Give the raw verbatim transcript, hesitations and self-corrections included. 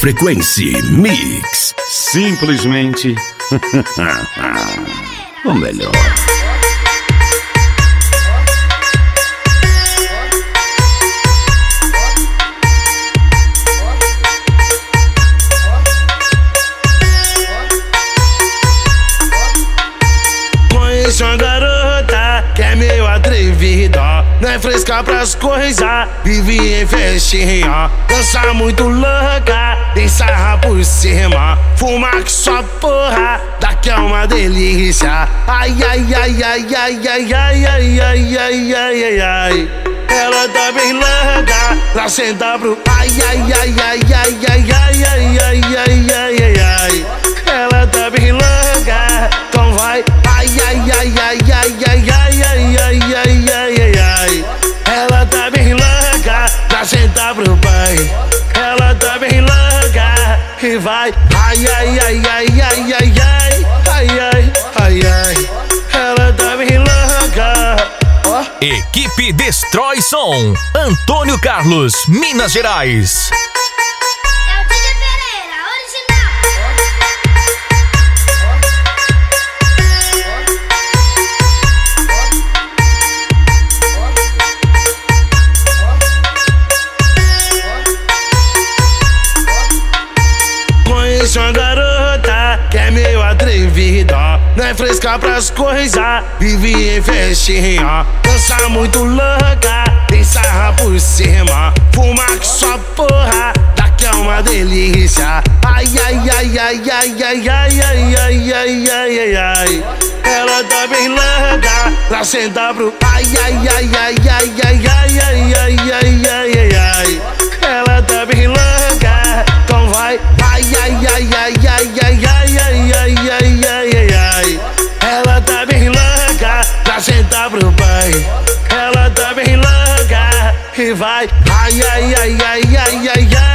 Frequency Mix. Simplesmente o melhor. Conheço uma garota que é meio atrevida, não é fresca pras coisas, vive em festinha, dança muito louca, tem sarra por cima, fuma que só porra, daqui é uma delícia. Ai, ai, ai, ai, ai, ai, ai, ai, ai, ai, ai, ai, ai. Ela tá bem louca, pra sentar pro ai, ai, ai, ai, ai, ai, ai, ai, ai, ai, ai, ai, ai. Ela tá bem louca, então vai. Ai, ai, ai, ai, ai, ai, ai, ai, ai, ai, ai, ai, ai. Ela tá bem louca, pra sentar pro pai. Ela tá bem louca e vai. Ai, ai, ai, ai, ai, ai, ai, ai, ai, ai, ai. Ela tá bem louca. Oh. Equipe Destrói Som, Antônio Carlos, Minas Gerais. Conheço uma garota que é meio atrevida, não é fresca pras coisas, vive em festinha, dança muito louca, tem sarra por cima, fuma que só porra, daqui é uma delícia. Ai, ai, ai, ai, ai, ai, ai, ai, ai, ai, ai, ai, ai. Ela tá bem louca, pra sentar pro ai, ai, ai, ai, ai, ai, ai, ai, ai, ai, ai, ai, ai. Ela tá bem louca, então vai. Ai, ai, ai, ai, ai, ai, ai, ai, ai, ai, ai, ai, ai. Ela tá bem louca, pra sentar pro pai. Ela tá bem louca e vai. Ai, ai, ai, ai, ai, ai, ai.